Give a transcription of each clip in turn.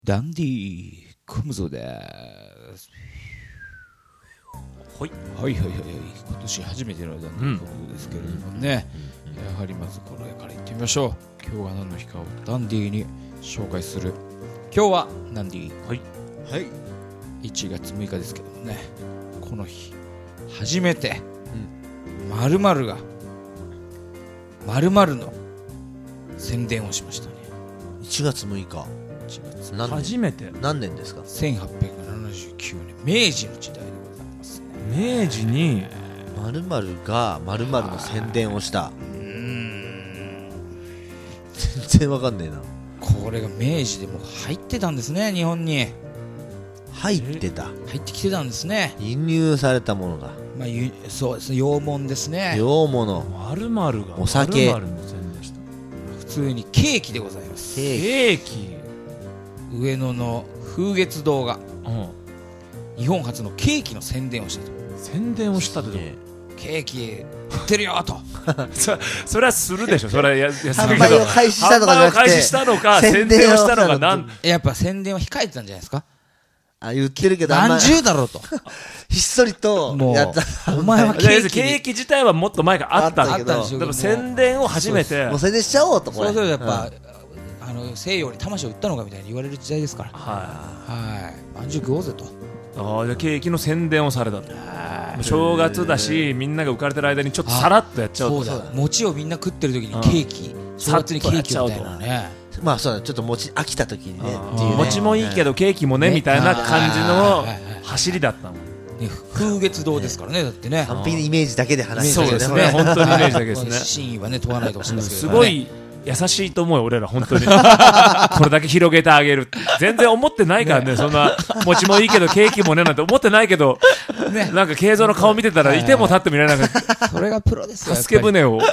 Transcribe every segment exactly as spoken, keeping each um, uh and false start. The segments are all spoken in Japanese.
ダンディコムゾです。 はい、 はいはいはい、今年初めてのダンディコムゾですけれどもね、うん、やはりまずこれから行ってみましょう。今日が何の日かをダンディに紹介する。今日はダンディ、 はいはい、いちがつむいかですけどもね、この日初めて〇〇が〇〇の宣伝をしましたね。 いちがつむいか、何年初めて何年ですか？ せんはっぴゃくななじゅうきゅうねん、明治の時代でございますね。 明治に 〇〇が〇〇の宣伝をした。 うーん、 全然わかんねえな。 これが明治でも入ってたんですね。日本に入ってた、 入ってきてたんですね。 輸入されたものだ。 まあ、ゆそうですね、洋物ですね。 洋物、 〇〇がお酒、 〇〇の宣伝した。 普通にケーキでございます。 ケーキ、 ケーキ、 上野の風月堂がうん、 日本初のケーキの宣伝をしたと。 宣伝をしたって、 ね、 ケーキ売ってるよとそ, それはするでしょ。それはややするけど、 販売を開始したのかじゃなくて、 販売を開始したのか宣伝をしたのか、なんやっぱ宣伝は控えてたんじゃないですか。 あ、言ってるけどあんま何十だろうとひっそりとやった。 お前はケーキケーキ自体はもっと前からあったあったけど、 でも宣伝を初めてもう宣伝しちゃおうと。これそうするとやっぱ、うん、あの西洋に魂を売ったのかみたいに言われる時代ですから。 はいはい、まんじゅう食おうぜと。 ああ、じゃあケーキの宣伝をされたと。正月だし、みんなが浮かれてる間にちょっとさらっとやっちゃうと。 そうだ、餅をみんな食ってる時にケーキ、正月にケーキみたいなね。 まあそうだ、ちょっと餅飽きた時にねっていうね。 餅もいいけどケーキもねみたいな感じの走りだったもんね。風月堂ですからね、だってね。 完璧なイメージだけで話してる。 そうですね、本当にイメージだけですね。 真意はね問わないでほしいんですけど、 すごい優しいと思うよ、俺ら本当に。これだけ広げてあげるって全然思ってないからね。そんな餅もいいけどケーキもねなんて思ってないけど、なんか慶三の顔見てたらいても立ってもいられなかった。 それがプロですよ。 助け舟を。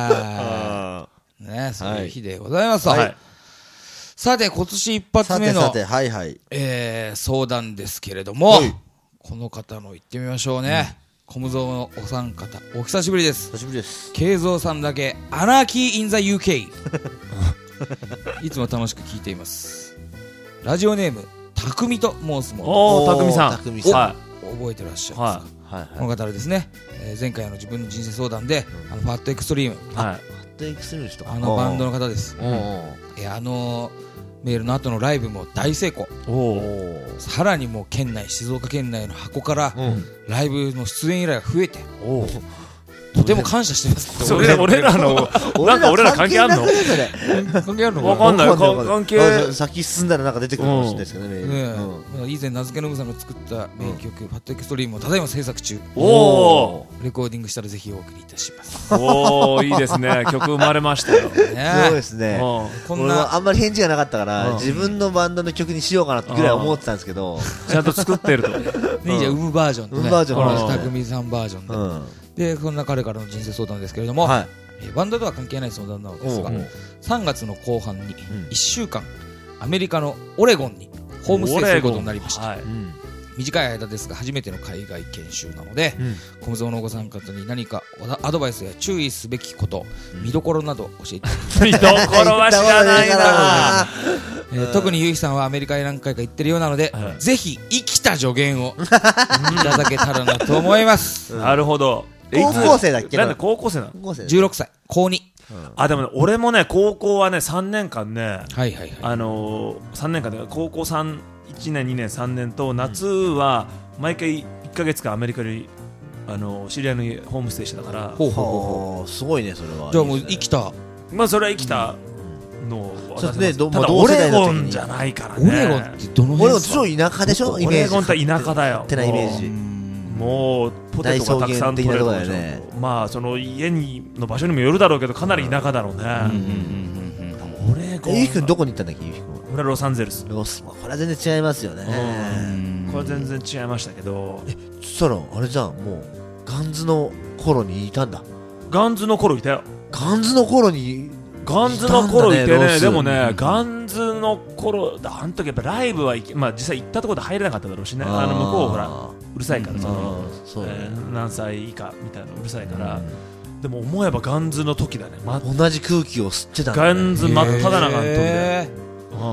ね、そういう日でございます。 はい。 さて今年一発目のさてさて、はいはい、 えー、相談ですけれども、この方の言ってみましょうね。コムゾーのお三方、お久しぶりです。 久しぶりです。 慶三さんだけアナーキーインザ ユーケー いつも楽しく聞いています。ラジオネームたくみと申すもの。 おー、たくみさん、 たくみさん、 覚えてらっしゃいますか？ はいはいはい、 この方ですね、えー、前回の自分の人生相談で、うん、あのファットエクストリーム、 はい、 ファットエクストリームの人か、 あのバンドの方です。 おー、 えー、あのメールの後のライブも大成功。 おさらにもう県内、静岡県内の箱からライブの出演依頼が増えて、おとても感謝してます。 それ俺らのなんか俺ら関係あんの？ 関係あるのかな？ わかんない。関係先進んだらなんか出てくるかもしれないですけどね。 以前名付けのぶさんが作った名曲ファットエクストリームをただいま制作中。 おー、 レコーディングしたらぜひお送りいたします。 おー、いいですね。曲生まれましたよ。 そうですね。 こんなあんまり返事がなかったから自分のバンドの曲にしようかなってぐらい思ってたんですけど、 ちゃんと作ってると。 いいじゃん、生むバージョンとね、 生むバージョン、 このたくみさんバージョンで。で、こんな彼からの人生相談ですけれども、はい、えー、バンドとは関係ない相談なのですが、さんがつの後半にいっしゅうかん、アメリカのオレゴンにホームステイすることになりました。はい、短い間ですが初めての海外研修なので、うん、コムゾーのお子さん方に何かアドバイスや注意すべきこと、うん、見どころなど教えていただきます。 見どころは知らないな。 えー、特にゆうひさんはアメリカへ何回か行ってるようなので、うん、ぜひ生きた助言をいただけたらなと思います。 なるほど。 高校生だっけ？ なんで高校生なの？ じゅうろくさい、こうに。 うん、あ、でもね、俺もね、高校はね、さんねんかんね、はいはいはい、 あのー、さんねんかんで高校さん、いちねん、にねん、さんねんと夏は毎回いっかげつかんアメリカに、あのー、知り合いの家ホームステイしてたから。 ほうほうほう、すごいねそれは。 じゃあもう生きた、 まあそれは生きたのそうですね。 ただオレゴンじゃないからね。 オレゴンってどの辺ですか？ オレゴン超田舎でしょ？イメージ。 オレゴンって田舎だよ。 ってなイメージ。 もうポテトがたくさん取れるでしょ、ね、まあその家にの場所にもよるだろうけどかなり田舎だろうね。 オレゴン。ゆうひくんどこに行ったんだっけ？ゆうひくんは。 俺はロサンゼルス。 ロス、これは全然違いますよね。 これは全然違いましたけど。 え、そしたらあれじゃん、もうガンズの頃にいたんだ。 ガンズの頃いたよ。 ガンズの頃にガンズの頃いてね。でもね、ガンズの頃あの時やっぱライブは、まあ実際行ったところで入れなかっただろうしね。あの向こうほらうるさいから、その、そうね、えー、何歳以下みたいなうるさいから、うん、でも思えばガンズの時だね、ま、 同じ空気を吸ってたんだ、ね、 ガンズ真っ只中の時だよ、 うん、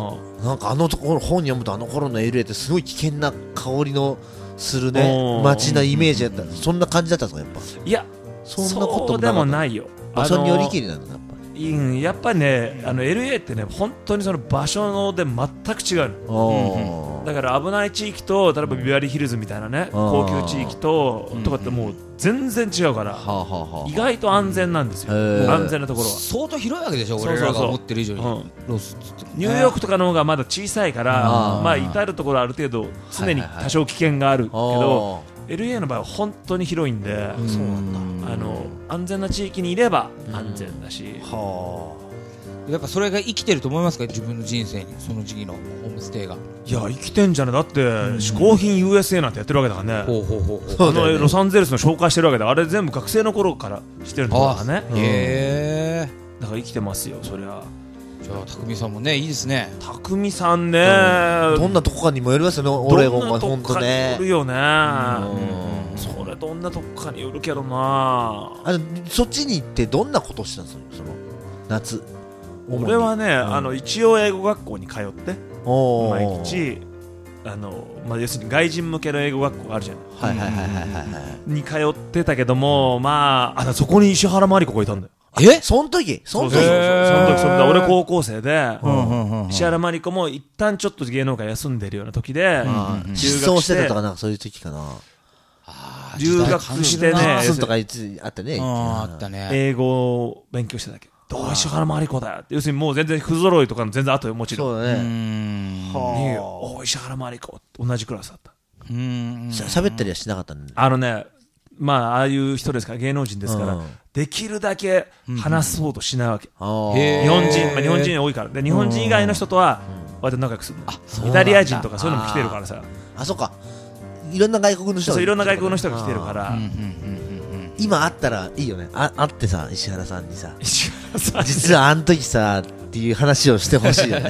なんかあのところ本読むとあの頃の エルエー ってすごい危険な香りのするね街なイメージだった、そんな感じだったんですかやっぱ。 いやそんなこともなかった。 そうでもないよ。 場所によりきりなんだやっぱり。うん、やっぱりねあの エルエー ってね本当にその場所で全く違うの、うん、だから危ない地域と例えばビバリーヒルズみたいなね高級地域ととかってもう全然違うから、意外と安全なんですよ。安全なところは相当広いわけでしょ、俺らが思ってる以上に。ロスニューヨークとかの方がまだ小さいから、まあ至るところある程度常に多少危険があるけど、エルエー の場合は本当に広いんで、そうなんだ、あの安全な地域にいれば安全だし、はあ、やっぱそれが生きてると思いますか、自分の人生に、その時期のホームステイが。 いや生きてんじゃない。だって嗜好品 ユーエスエー なんてやってるわけだからね。ほうほうほうほう、あのロサンゼルスの紹介してるわけだ。あれ全部学生の頃からしてるんだからね。へえ、だから生きてますよそりゃ。 じゃあ匠さんもねいいですね。 匠さんね、 うん、どんなとこかにもよりますよね。オレゴンは本当ね。 よるよね。それどんなとこかによるけどな。 あのそっちに行ってどんなことしてたんですかその夏。 俺はね、うん、あの一応英語学校に通って毎日あの、まあ、要するに外人向けの英語学校があるじゃない。はいはいはいはいはい。に通ってたけども、まあ、あそこに石原真理子がいたんだよ。 え、その時その時その時その俺高校生で、石原真理子も一旦ちょっと芸能界休んでるような時で、 失踪してたとかなんかそういう時かな。 留学してね、 とかいつあったね。 あったね。英語を勉強してたけど。どう石原真理子だよって。要するにもう全然不揃いとかの全然後よ、もちろん。そうだね。にお石原真理子同じクラスだった。 喋ったりはしなかったんだ。 あのね、まあああいう人ですから芸能人ですから、できるだけ話そうとしないわけ。日本人、まあ日本人多いから。で日本人以外の人とは割と仲良くするの。イタリア人とかそういうのも来てるからさ。 あ、そうか。いろんな外国の人が。そういろんな外国の人が来てるから。 今会ったらいいよね。あ会ってさ石原さんにさ、石原さん実はあの時さっていう話をしてほしいよね。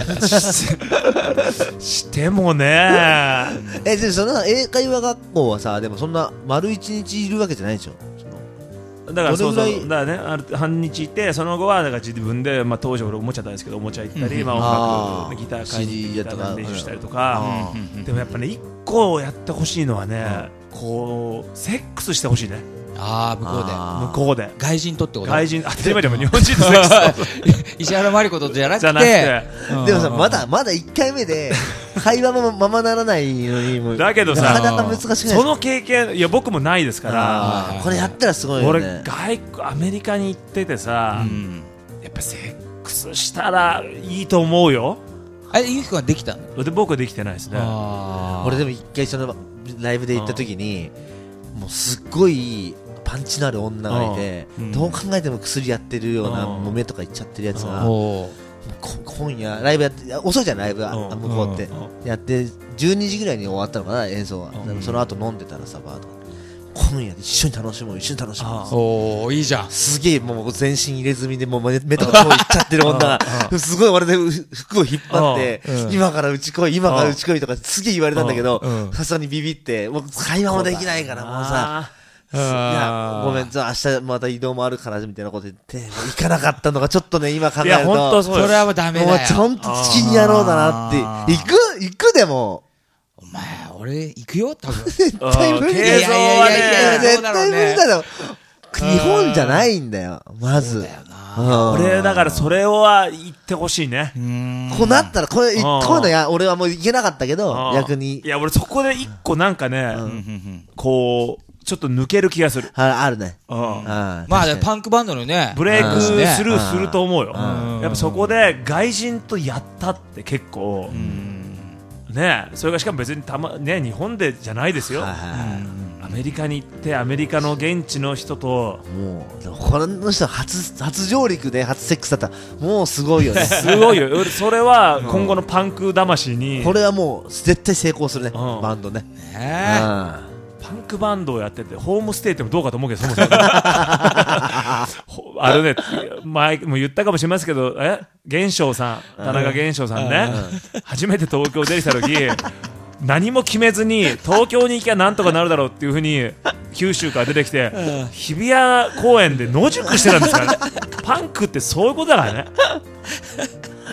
してもね。 えでその英会話学校はさでもそんな丸一日いるわけじゃないでしょ。 だからそうそうだからね、ある半日いてその後はだから自分で、まあ、当時俺おもちゃ大好きでおもちゃ行ったり、うん、まあ、音楽ギター買いにギター練習したりとか、うん、でもやっぱね一個やってほしいのはね、うん、こうセックスしてほしいね。 ああ向こうで向こうで外人とってこと。 外人当たり前でも日本人とセックス石原真理子とじゃなくてじゃなくて、 うん、でもさまだまだいっかいめで会話もままならないのにもだけどさなかなか難しくない。 その経験いや僕もないですからこれやったらすごいよね。 俺外国アメリカに行っててさ、うん、やっぱセックスしたらいいと思うよ。 あれゆきくんはできたの？ で僕はできてないですね。 俺でも一回そのライブで行った時にもうすっごいパンチのある女がいて、うん、どう考えても薬やってるようなもめとかいっちゃってるやつが今夜ライブやって遅いじゃんライブが向こうってやってじゅうにじぐらいに終わったのかな演奏は。でもその後飲んでたらさバーと今夜一緒に楽しもう一緒に楽しもう。 おーいいじゃん。 すげえもう全身入れ墨でもう目とかこういっちゃってる女がすごい俺で服を引っ張って今からうち来い今からうち来いとかすげえ言われたんだけどさすがにビビってもう会話もできないからもうさいやごめん、じゃあ明日また移動もあるからみたいなこと言って行かなかったのがちょっとね今考えるといや本当それはダメだよ。 もうちゃんと好きにやろうだなって行く行くでもお前俺行くよ多分絶対無理だよ。いやいやいや絶対無理だよ。日本じゃないんだよまず。そうだよな。俺だからそれは言ってほしいね。 こうなったらこれこういうのや俺はもう行けなかったけど逆にいや俺そこで一個なんかねこうちょっと抜ける気がする。 あ, あるね。 うん、まあパンクバンドのねブレイクスルーすると思うよ。やっぱそこで外人とやったって結構ね、それがしかも別にたまね日本でじゃないですよ。アメリカに行ってアメリカの現地の人ともうこの人初初上陸で初セックスだったらもうすごいよね。 すごいよ。それは今後のパンク魂にこれはもう絶対成功するね、うん、バンドね。 ねパンクバンドをやっててホームステイってもどうかと思うけどそもそもあれね前も言ったかもしれませんけどえ源証さん田中源証さんね初めて東京出てきた時何も決めずに東京に行きゃなんとかなるだろうっていう風に九州から出てきて日比谷公園で野宿してたんですからね。パンクってそういうことだからね。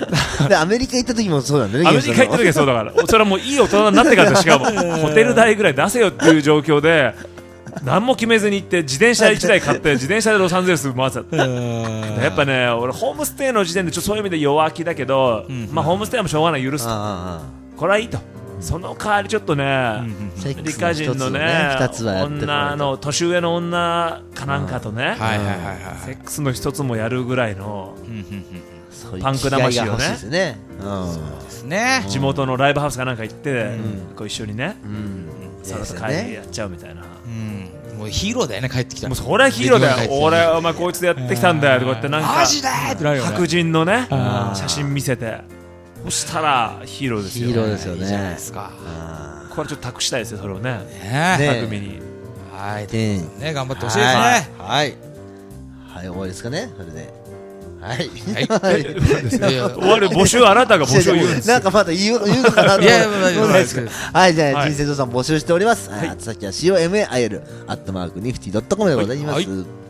でアメリカ行った時もそうなんだね。 アメリカ行った時はそうだからそれはもういい大人になってからしかもホテル代ぐらい出せよっていう状況で何も決めずに行って自転車いちだい買って自転車でロサンゼルス回ってた。やっぱね俺ホームステイの時点でちょっとそういう意味で弱気だけど、うん、まあホームステイもしょうがない許すとこれはいいと。その代わりちょっとね、アメリカ人のね女の年上の女かなんかとねセックスの一つもやるぐらいのパンク魂をね地元のライブハウスかなんか行ってこう一緒にねその後帰りやっちゃうみたいな。 もうヒーローだよね帰ってきたら。 もうそれはヒーローだよ。俺お前こいつでやってきたんだよとかってなんか白人のね写真見せてそしたらヒーローですよ。 ヒーローですよね。 いいじゃないですか。 これちょっと託したいですよそれをね。匠に。 はいね頑張ってほしいですね。 はいはい終わりですかねそれで。はい。 終わる募集あなたが募集言うんです。 なんかまだ言うのかなと。いやいやいやはいじゃあ人生相談募集しております。あつ先は コマイル アットマークニフティドットコム でございます。